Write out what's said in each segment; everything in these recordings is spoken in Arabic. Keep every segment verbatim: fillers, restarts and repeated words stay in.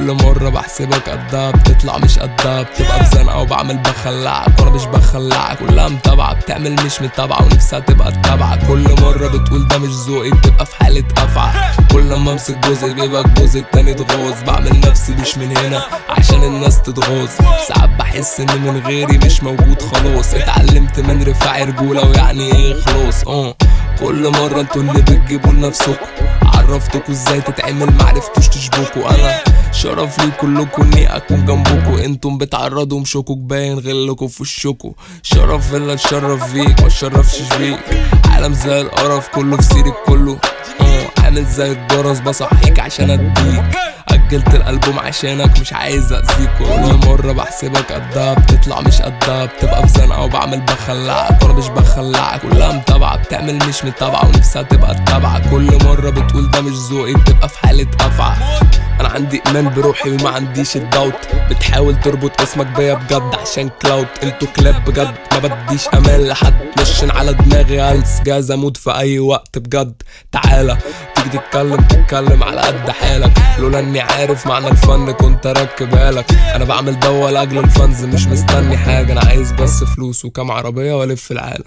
كل مرة بحسبك قدها بتطلع مش قدها، بتبقى في زنقة وبعمل بخلعك وانا مش بخلعك. كلها متابعة بتعمل مش متابعة ونفسها تبقى تتابعة. كل مرة بتقول ده مش ذوقي بتبقى في حالة قفعة. كل لما امسك جزء بيبقى الجزء التاني تغوص. بعمل نفسي مش من هنا عشان الناس تتغوص. ساعات بحس ان من غيري مش موجود خلاص. اتعلمت من رفاعي رجولة ويعني ايه خلاص. اه كل مرة انتوا اللي بتجيبوا لنفسكوا. عرفتكوا ازاي تتعمل معرفتوش تشبكوا. انا شرف لي كلكوا اني اكون جنبكوا. انتم بتعرضوا مشوكوا باين غلكوا في وشكوا. شرف الا اتشرف فيك ما تشرفش بيك. عالم زي القرف كله في سيرك كله. اه عامل زي الجرس بصحيك عشان اديك. اجلت الالبوم عشانك مش عايز اذيك. كل مرة بحسبك قدها بتطلع مش قدها، بتبقى في زنقة وبعمل بخلعك وانا مش بخلعك. كلها متابعة بتعمل مش متابعة ونفسها تبقى تتابعة. كل مرة بتقول ده مش ذوقي بتبقى في حالة قفعة. انا عندي ايمان بروحي وما عنديش الدوت. بتحاول تربط اسمك بيا بجد عشان كلاود. انتوا كلاب بجد ما بديش امان لحد. نشن على دماغي هلس جاز اموت في اي وقت بجد. تعالى تيجي تتكلم تتكلم على قد حالك. لولا اني عارف معنى الفن كنت اركب بالك. انا بعمل دوا لاجل الفنز مش مستني حاجة. انا عايز بس فلوس وكام عربية والف العالم.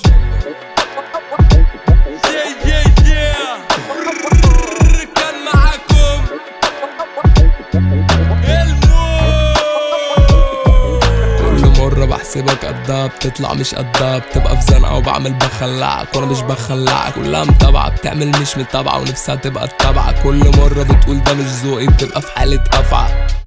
بحسبك قدها بتطلع مش قدها، بتبقى في زنقة وبعمل بخلعك وانا مش بخلعك. كلها متابعة بتعمل مش متابعة ونفسها تبقى تتابعة. كل مرة بتقول ده مش ذوقي بتبقى في حالة قفعة.